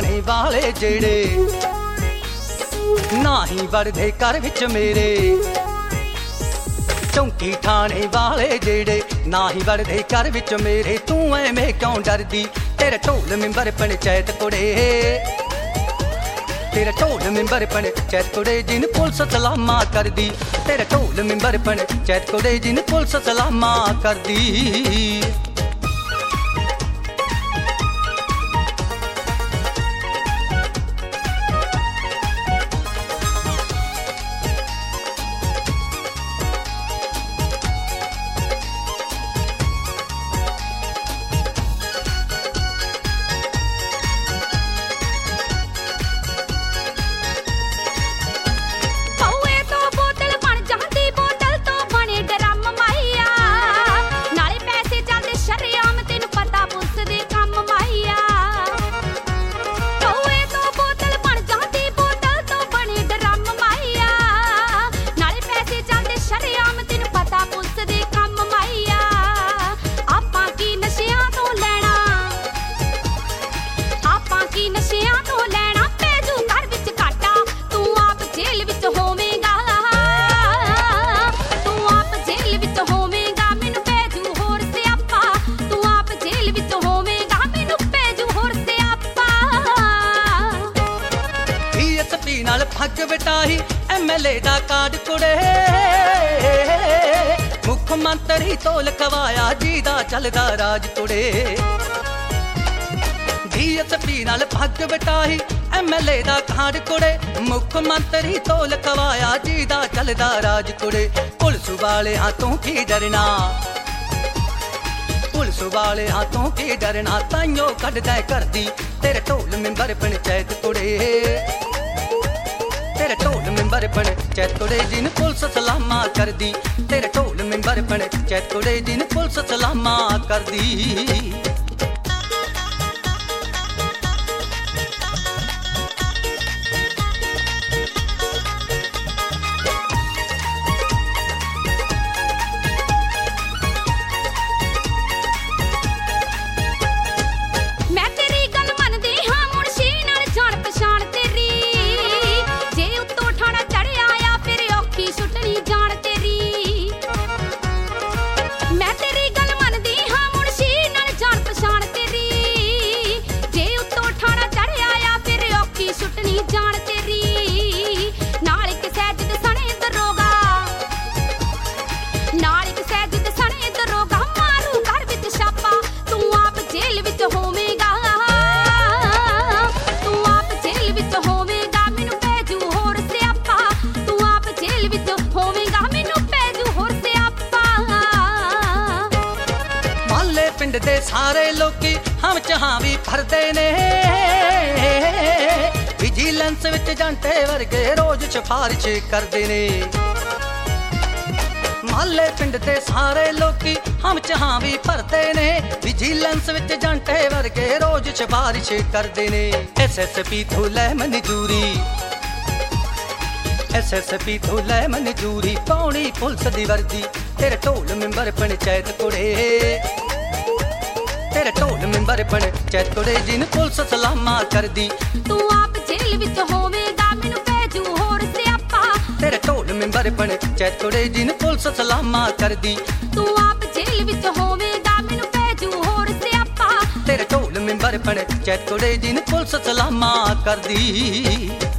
ਠਾਣੇ ਵਾਲੇ ਜਿਹੜੇ ਨਾ ਹੀ ਵੜਦੇ ਘਰ ਵਿੱਚ ਮੇਰੇ। ਚੌਂਕੀ ਠਾਣੇ ਵਾਲੇ ਜਿਹੜੇ ਨਾ ਹੀ ਵੜਦੇ ਘਰ ਵਿੱਚ ਮੇਰੇ। ਤੂੰ ਐਵੇਂ ਕਿਉਂ ਡਰਦੀ ਤੇਰਾ ਢੋਲ ਮੈਂਬਰ ਪੰਚਾਇਤ ਕੁੜੇ, ਤੇਰਾ ਢੋਲ ਮੈਂਬਰ ਪੰਚਾਇਤ ਕੁੜੇ ਜਿਹਨੂੰ ਪੁਲਿਸ ਸਲਾਮਾਂ ਕਰਦੀ। ਤੇਰਾ ਢੋਲ ਮੈਂਬਰ ਪੰਚਾਇਤ ਕੁੜੇ ਜਿਹਨੂੰ ਪੁਲਿਸ ਸਲਾਮਾਂ ਕਰਦੀ। ਨਾਲ ਭੱਜ ਬਟਾਹੀ ਐਮਐਲਏ ਦਾ ਕਾਰਡ ਕੁੜੇ, ਮੁੱਖ ਮੰਤਰੀ ਤੋਂ ਲਿਖਵਾਇਆ ਜੀ ਦਾ ਚੱਲਦਾ ਰਾਜ ਕੁੜੇ। ਡੀਐਸਪੀ ਨਾਲ ਭੱਜ ਬਟਾਹੀ ਐਮਐਲਏ ਦਾ ਕਾਰਡ ਕੁੜੇ, ਮੁੱਖ ਮੰਤਰੀ ਤੋਂ ਲਿਖਵਾਇਆ ਜੀ ਦਾ ਚੱਲਦਾ ਰਾਜ ਕੁੜੇ। ਪੁਲਿਸ ਵਾਲਿਆਂ ਤੋਂ ਕੀ ਡਰਨਾ, ਪੁਲਿਸ ਵਾਲਿਆਂ ਤੋਂ ਕੀ ਡਰਨਾ, ਤਾਈਓ ਕੱਢਦਾ ਕਰਦੀ ਤੇਰੇ ਢੋਲ ਮੈਂਬਰ ਪੰਚਾਇਤ ਕੁੜੇ। ਤੇਰੇ ਢੋਲ ਮੈਂਬਰ ਪੰਚਾਇਤ ਕੁੜੇ ਜਿਹਨੂੰ ਪੁਲਿਸ ਸਲਾਮਾਂ ਕਰਦੀ। ਤੇਰੇ ਢੋਲ ਮੈਂਬਰ ਪੰਚਾਇਤ ਕੁੜੇ ਜਿਹਨੂੰ ਪੁਲਿਸ ਸਲਾਮਾਂ ਕਰਦੀ। ਪਿੰਡ ਦੇ ਸਾਰੇ ਲੋਕੀ ਹਮ ਚਾਹਾਂ ਵੀ ਭਰਦੇ ਨੇ, ਵਿਜੀਲੈਂਸ ਵਿੱਚ ਜਾਂਟੇ ਵਰਗੇ ਰੋਜ਼ ਸਿਫਾਰਿਸ਼ ਕਰਦੇ ਨੇ। ਮਹੱਲੇ ਪਿੰਡ ਦੇ ਸਾਰੇ ਲੋਕੀ ਹਮ ਚਾਹਾਂ ਵੀ ਭਰਦੇ ਨੇ, ਵਿਜੀਲੈਂਸ ਵਿੱਚ ਜਾਂਟੇ ਵਰਗੇ ਰੋਜ਼ ਸਿਫਾਰਿਸ਼ ਕਰਦੇ ਨੇ। ਐਸਐਸਪੀ ਤੋਂ ਲੈ ਮਨਜ਼ੂਰੀ, ਐਸਐਸਪੀ ਤੋਂ ਲੈ ਮਨਜ਼ੂਰੀ, ਪਾਉਣੀ ਪੁਲਿਸ ਦੀ ਵਰਦੀ। ਤੇਰੇ ਢੋਲ ਮੈਂਬਰ ਪੰਚਾਇਤ ਕੁੜੇ, ਤੇਰੇ ਢੋਲ ਮੈਂਬਰ ਪੰਚਾਇਤ ਕੁੜੇ ਜਿਹਨੂੰ ਪੁਲਿਸ ਸਲਾਮਾਂ ਕਰਦੀ। ਤੂੰ ਆਪ ਜੇਲ੍ਹ ਵਿੱਚ ਹੋਵੇਂਗਾ ਮੈਨੂੰ ਭੇਜੂ ਹੋਰ ਸਿਆਪਾ। ਤੇਰੇ ਢੋਲ ਮੈਂਬਰ ਪੰਚਾਇਤ ਕੁੜੇ ਜਿਹਨੂੰ ਪੁਲਿਸ ਸਲਾਮਾਂ ਕਰਦੀ। ਤੂੰ ਆਪ ਜੇਲ੍ਹ ਵਿੱਚ ਹੋਵੇਂਗਾ ਮੈਨੂੰ ਭੇਜੂ ਹੋਰ ਸਿਆਪਾ। ਤੇਰੇ ਢੋਲ ਮੈਂਬਰ ਪੰਚਾਇਤ ਕੁੜੇ ਜਿਹਨੂੰ ਪੁਲਿਸ ਸਲਾਮਾਂ ਕਰਦੀ।